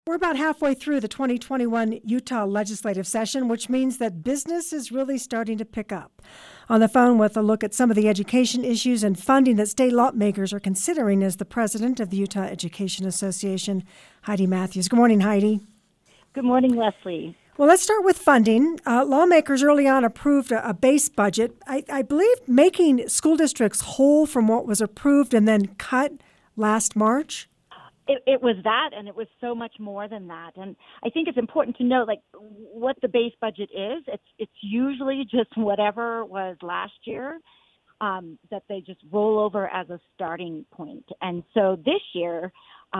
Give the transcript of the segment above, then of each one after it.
We're about halfway through the 2021 Utah legislative session, which means that business is really starting to pick up. On the phone with a look at some of the education issues and funding that state lawmakers are considering is the president of the Utah Education Association, Heidi Matthews. Good morning, Heidi. Good morning, Leslie. Well, let's start with funding. Lawmakers early on approved a base budget, I believe making school districts whole from what was approved and then cut last March. It was that, and it was so much more than that. And I think it's important to note, what the base budget is. It's usually just whatever was last year that they just roll over as a starting point. And so this year,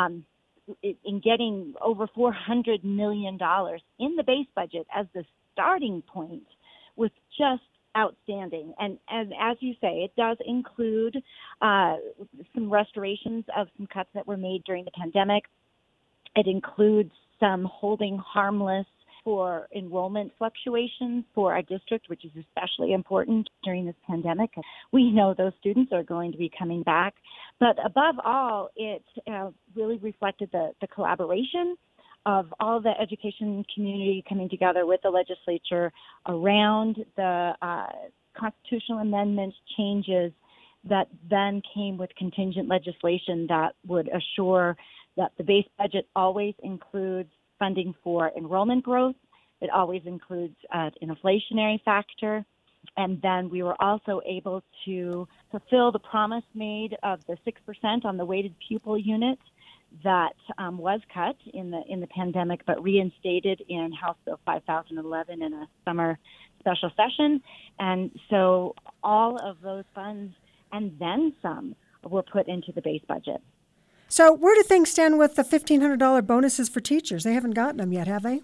in getting over $400 million in the base budget as the starting point was just outstanding. And as you say, it does include some restorations of some cuts that were made during the pandemic. It includes some holding harmless for enrollment fluctuations for our district, which is especially important during this pandemic. We know those students are going to be coming back. But above all, it really reflected the collaboration of all the education community coming together with the legislature around the constitutional amendment changes that then came with contingent legislation that would assure that the base budget always includes funding for enrollment growth. It always includes an inflationary factor. And then we were also able to fulfill the promise made of the 6% on the weighted pupil unit that was cut in the pandemic, but reinstated in House Bill 5011 in a summer special session. And so all of those funds and then some were put into the base budget. So where do things stand with the $1,500 bonuses for teachers? They haven't gotten them yet, have they?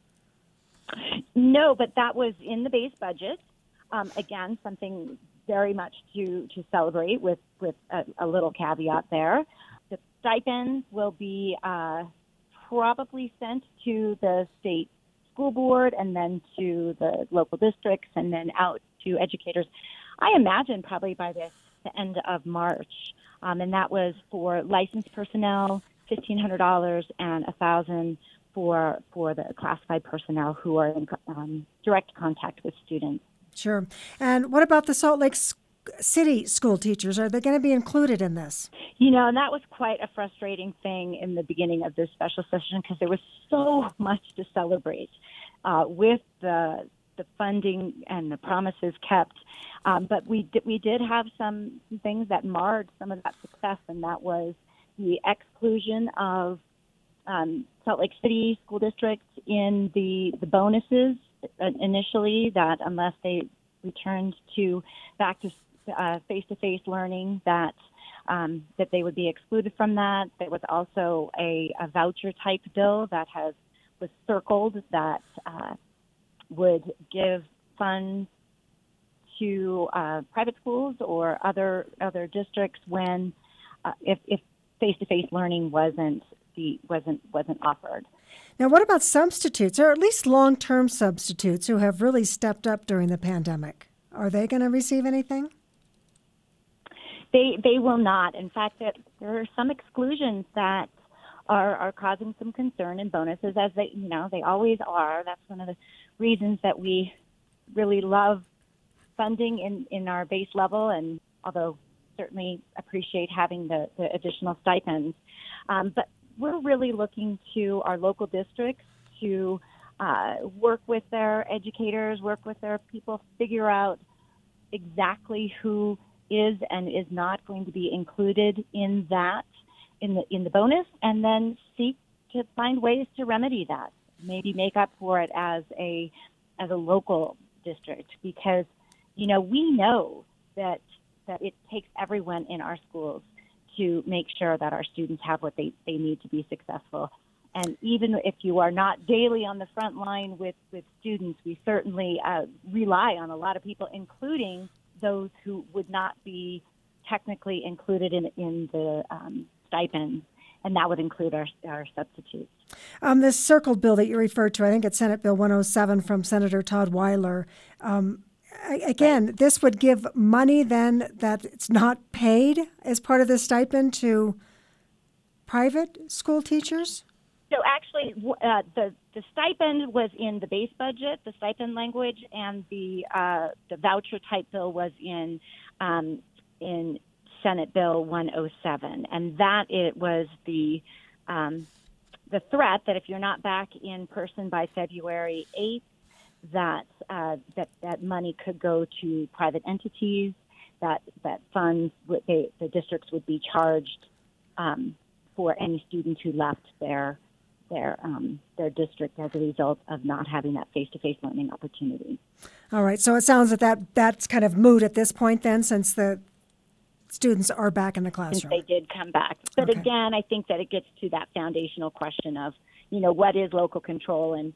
No, but that was in the base budget. Again, something very much to celebrate with a little caveat there. The stipends will be probably sent to the state school board and then to the local districts and then out to educators. I imagine probably by the end of March. And that was for licensed personnel, $1,500 and $1,000 for the classified personnel who are in direct contact with students. Sure. And what about the Salt Lake City school teachers? Are they going to be included in this? And that was quite a frustrating thing in the beginning of this special session because there was so much to celebrate with the funding and the promises kept. But we did have some things that marred some of that success, and that was the exclusion of Salt Lake City school districts in the bonuses initially, that unless they returned back to face-to-face learning, that they would be excluded from that. There was also a voucher type bill that was circled that would give funds to private schools or other districts when if face-to-face learning wasn't offered. Now, what about substitutes, or at least long-term substitutes who have really stepped up during the pandemic? Are they going to receive anything? They will not. In fact, there are some exclusions that are causing some concern in bonuses, as they always are. That's one of the reasons that we really love funding in our base level, and although certainly appreciate having the additional stipends. But we're really looking to our local districts to work with their educators, work with their people, figure out exactly who is and is not going to be included in the bonus, and then seek to find ways to remedy that. Maybe make up for it as a local district, because we know that it takes everyone in our schools to make sure that our students have what they need to be successful. And even if you are not daily on the front line with students, we certainly rely on a lot of people, including those who would not be technically included in the stipends, and that would include our substitutes. This circled bill that you referred to, I think it's Senate Bill 107 from Senator Todd Weiler. Again, this would give money then that it's not paid as part of the stipend to private school teachers? So actually, the stipend was in the base budget, the stipend language, and the voucher type bill was in Senate Bill 107, and that it was the threat that if you're not back in person by February 8th, that money could go to private entities, that funds the districts would be charged for any student who left their district as a result of not having that face-to-face learning opportunity. All right, so it sounds that's kind of moot at this point then, since the students are back in the classroom. Since they did come back. But Okay. again, I think that it gets to that foundational question of, what is local control and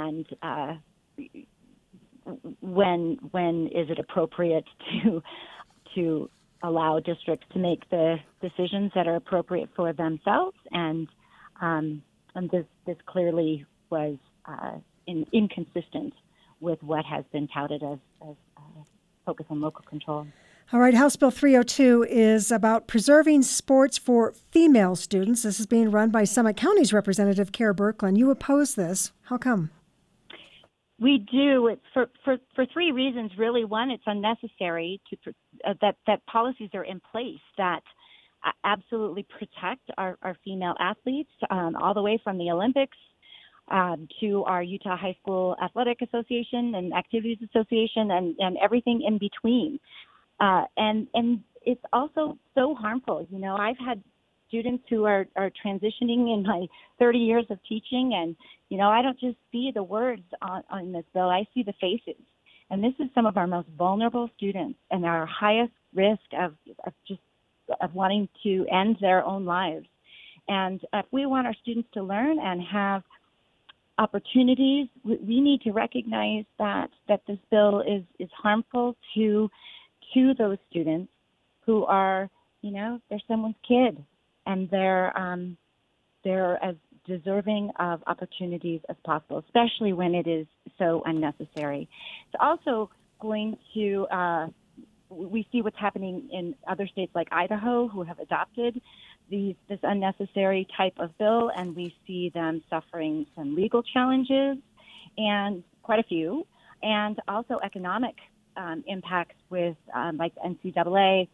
when is it appropriate to allow districts to make the decisions that are appropriate for themselves, and this clearly was inconsistent with what has been touted as focus on local control. All right, House Bill 302 is about preserving sports for female students. This is being run by Summit County's Representative Kara Birkeland. You oppose this. How come? We do. It's for three reasons, really. One, it's unnecessary that policies are in place that absolutely protect our female athletes, all the way from the Olympics to our Utah High School Athletic Association and Activities Association and everything in between. And it's also so harmful. I've had students who are transitioning in my 30 years of teaching, and I don't just see the words on this bill, I see the faces. And this is some of our most vulnerable students and our highest risk of wanting to end their own lives. And if we want our students to learn and have opportunities, we need to recognize that this bill is harmful to those students who are, they're someone's kid, and they're as deserving of opportunities as possible, especially when it is so unnecessary. It's also going to, we see what's happening in other states like Idaho, who have adopted this unnecessary type of bill, and we see them suffering some legal challenges, and quite a few, and also economic impacts with like the NCAA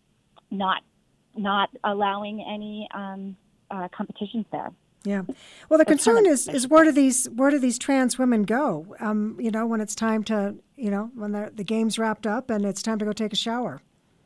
not allowing any competitions there. Yeah. Well, the concern is where do these trans women go? When it's time to, when the game's wrapped up and it's time to go take a shower.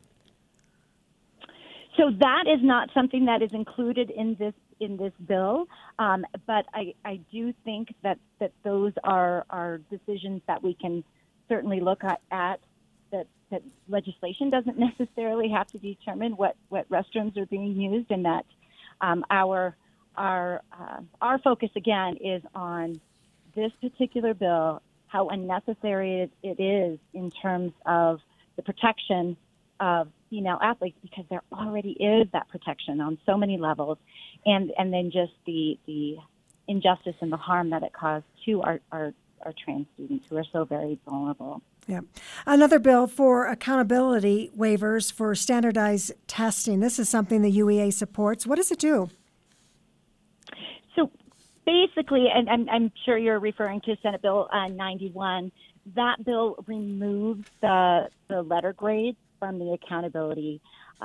So that is not something that is included in this bill, but I do think that those are decisions that we can certainly look at that legislation doesn't necessarily have to determine what restrooms are being used, and that our focus again is on this particular bill, how unnecessary it is in terms of the protection of female athletes, because there already is that protection on so many levels, and then just the injustice and the harm that it caused to our trans students who are so very vulnerable. Yeah. Another bill for accountability waivers for standardized testing. This is something the UEA supports. What does it do? So basically, and I'm sure you're referring to Senate Bill 91, that bill removes the letter grades from the accountability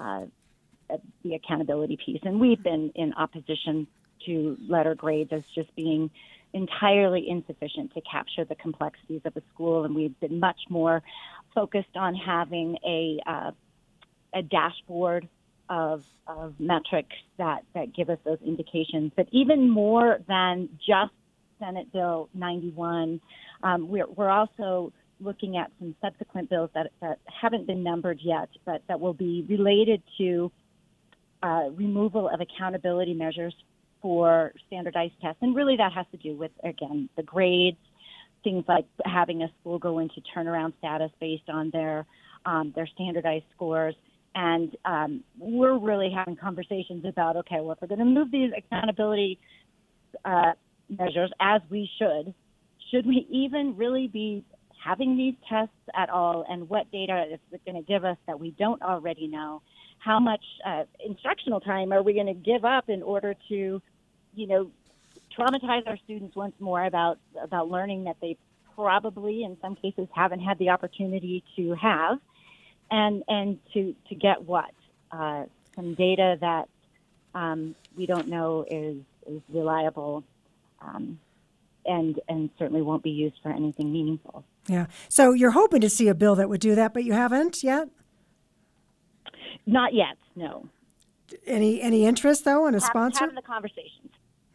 piece. And we've been in opposition to letter grades as just being entirely insufficient to capture the complexities of a school, and we've been much more focused on having a dashboard of metrics that give us those indications. But even more than just Senate Bill 91, we're also looking at some subsequent bills that haven't been numbered yet, but that will be related to removal of accountability measures for standardized tests. And really that has to do with, again, the grades, things like having a school go into turnaround status based on their standardized scores. And we're really having conversations about, okay, well, if we're going to move these accountability measures, as we should we even really be having these tests at all? And what data is it going to give us that we don't already know? How much instructional time are we going to give up in order to, traumatize our students once more about learning that they probably, in some cases, haven't had the opportunity to have, and to get what some data that we don't know is reliable, and certainly won't be used for anything meaningful. Yeah. So you're hoping to see a bill that would do that, but you haven't yet? Not yet, no. Any interest, though, in a sponsor? Having the conversations.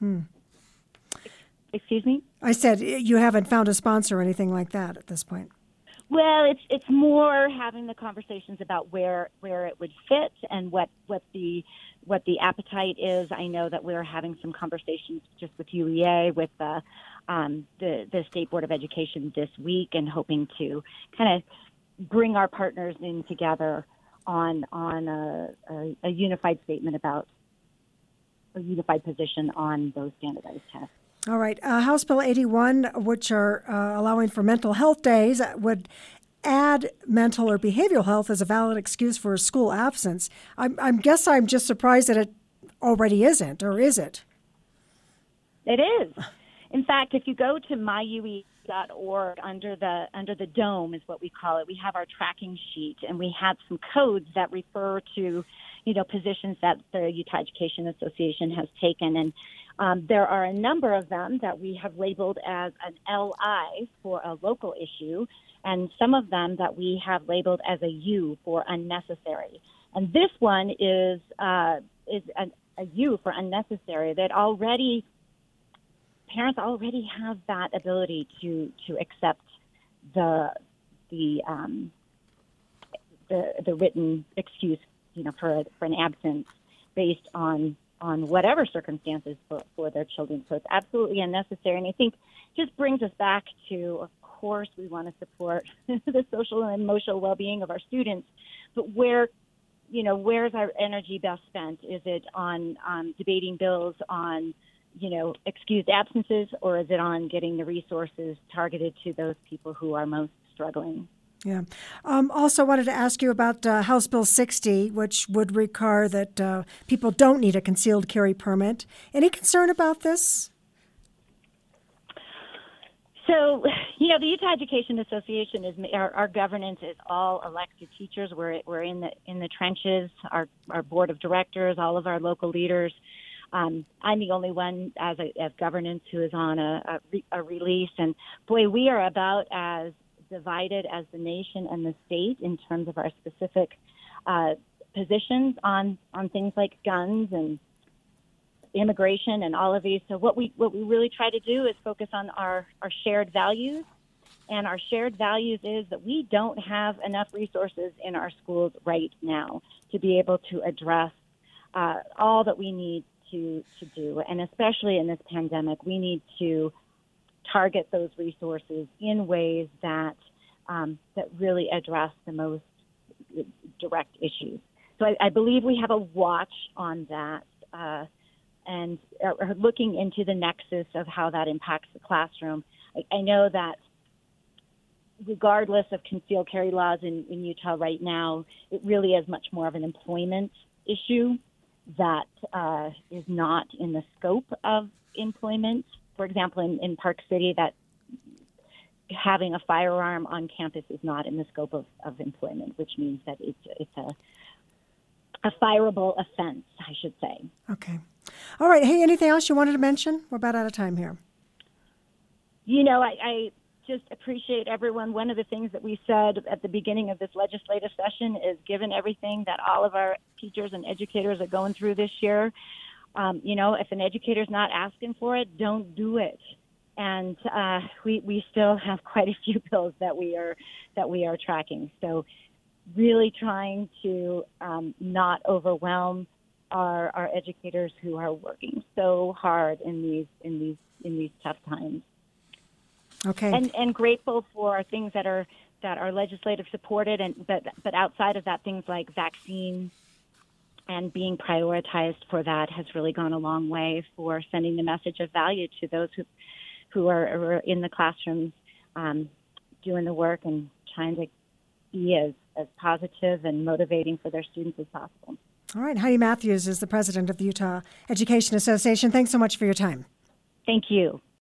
Excuse me? I said you haven't found a sponsor or anything like that at this point. Well, it's more having the conversations about where it would fit and what the appetite is. I know that we're having some conversations just with UEA, with the State Board of Education this week, and hoping to kind of bring our partners in together on a unified statement about a unified position on those standardized tests. All right. House Bill 81, which are allowing for mental health days, would add mental or behavioral health as a valid excuse for a school absence. I'm just surprised that it already isn't, or is it? It is. In fact, if you go to myue.org, under the dome is what we call it, we have our tracking sheet, and we have some codes that refer to, positions that the Utah Education Association has taken, and there are a number of them that we have labeled as an LI for a local issue, and some of them that we have labeled as a U for unnecessary. And this one is a U for unnecessary. That parents already have that ability to accept the written excuse, for an absence based on whatever circumstances for their children. So it's absolutely unnecessary. And I think just brings us back to, of course, we want to support the social and emotional well-being of our students, but where's our energy best spent? Is it on debating bills on, excused absences, or is it on getting the resources targeted to those people who are most struggling? Yeah. Also wanted to ask you about House Bill 60, which would require that people don't need a concealed carry permit. Any concern about this? So, the Utah Education Association is our governance is all elected teachers. We're in the trenches. Our board of directors, all of our local leaders. I'm the only one as governance who is on a release, and boy, we are about as divided as the nation and the state in terms of our specific positions on things like guns and immigration and all of these. So what we really try to do is focus on our shared values, and our shared values is that we don't have enough resources in our schools right now to be able to address all that we need to do, and especially in this pandemic, we need to target those resources in ways that really address the most direct issues. So I believe we have a watch on that, and are looking into the nexus of how that impacts the classroom. I know that regardless of concealed carry laws in Utah right now, it really is much more of an employment issue that is not in the scope of employment. For example, in Park City, that having a firearm on campus is not in the scope of employment, which means that it's a fireable offense, I should say. Okay. All right. Hey, anything else you wanted to mention? We're about out of time here. I just appreciate everyone. One of the things that we said at the beginning of this legislative session is, given everything that all of our teachers and educators are going through this year, if an educator's not asking for it, don't do it. And we still have quite a few bills that we are tracking. So really trying to not overwhelm our educators who are working so hard in these tough times. Okay. And grateful for things that are legislative supported, but outside of that, things like vaccines and being prioritized for that has really gone a long way for sending the message of value to those who are in the classrooms doing the work and trying to be as positive and motivating for their students as possible. All right. Heidi Matthews is the president of the Utah Education Association. Thanks so much for your time. Thank you.